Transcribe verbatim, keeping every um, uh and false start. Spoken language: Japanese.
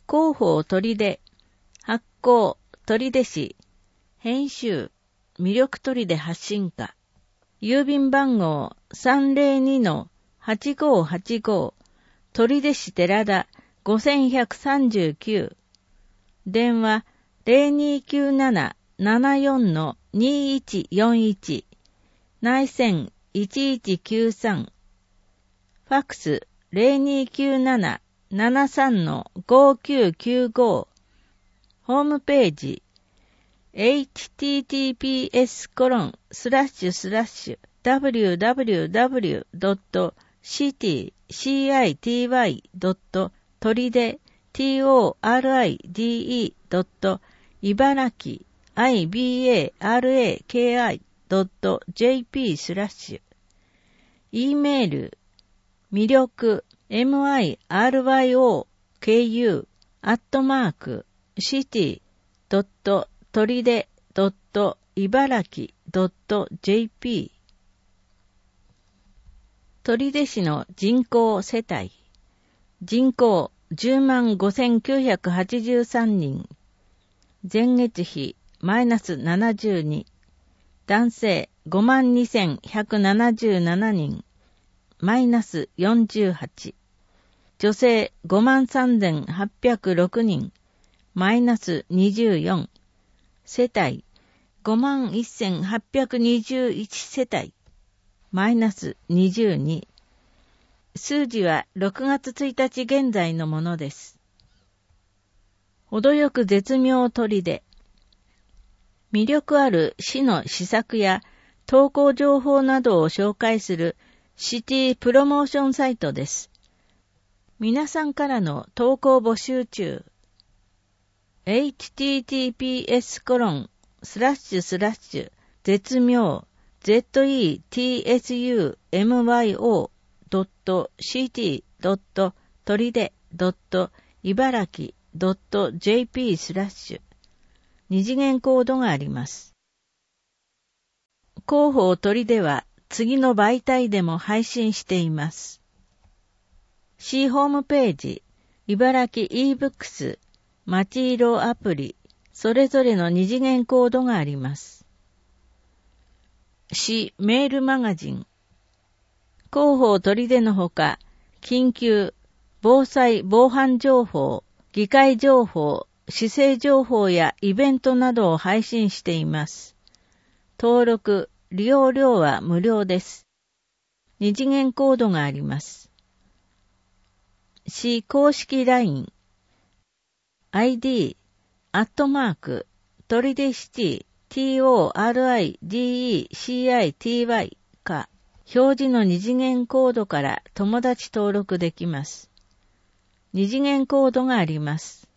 広報取手、発行取手市、編集、魅力取手発信課、郵便番号 さんぜろにのはちごーはちご、取手市寺田ごせんひゃくさんじゅうきゅう、電話 ゼロにーきゅうなな ななよんのにーいちよんいち、内線いちいちきゅうさん、ファックス ゼロにーきゅうなな ななさんのごきゅうきゅうご、ホームページ エイチティーティーピーエスコロンスラッシュスラッシュダブリューダブリューダブリュードットシティシーアイティーワイドットトリデティーオーアールアイディーイードット茨城 アイビーエーアールエーケーアイドットジェーピースラッシュ E メール魅力 ミルク アットマークシティドットトリデドット茨城ドットジェーピー。取手市の人口世帯、人口じゅうまんごせんきゅうひゃくはちじゅうさんにん、前月比マイナスななじゅうに、男性ごまんにせんひゃくななじゅうななにん、マイナスよんじゅうはち、女性ごまんさんぜんはっぴゃくろくにん、マイナスにじゅうよん、世帯ごまんせんはっぴゃくにじゅういち世帯、マイナスにじゅうに。数字はろくがつついたち現在のものです。程よく絶妙取手。魅力ある市の施策や投稿情報などを紹介するシティプロモーションサイトです。皆さんからの投稿募集中。エイチティーティーピーエスコロンスラッシュスラッシュ絶妙 ゼットイーティーエスユーエムワイオードットシティドットトリデドット茨城ドットジェーピースラッシュ二次元コードがあります。広報取手は次の媒体でも配信しています。C ホームページ、茨城 e ブックス、まちいろアプリ、それぞれの二次元コードがあります。C メールマガジン、広報取手のほか、緊急、防災防犯情報、議会情報、市政情報やイベントなどを配信しています。登録、利用料は無料です。二次元コードがあります。市公式 ライン、アイディー、アットマーク、取手シティ、トリデか、表示の二次元コードから友達登録できます。二次元コードがあります。